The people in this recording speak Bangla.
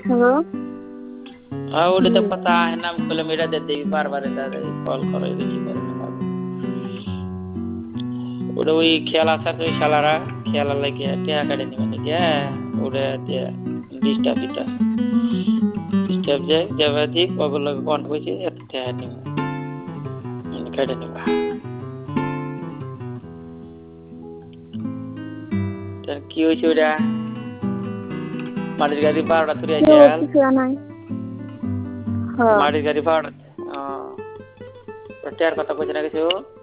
হ্যালো। ওটা तो হুম। पता है ना बोले मेरा दे दे बार-बार दादा কল করে রিসিভ করে না ওটা ওই খেয়াল আসার ওই শালারা খেয়াল লাগে টিয়া কাটে নিবে নাকি ওটা দিয়ে ডিস্টার্ব দিতা ডিস্টার্ব যায় যাবাদি ওগুলো বন্ধ হয়েছে এত টিয়া নিবে কাটে নিবা তার কি হয়েছে ওটা মাটির গাড়ি 12টা তুলে কেউ আইসাল কিছু নাই। হ্যাঁ। মাটির গাড়ি 12টা টিয়ার কথা কইছে না কিছু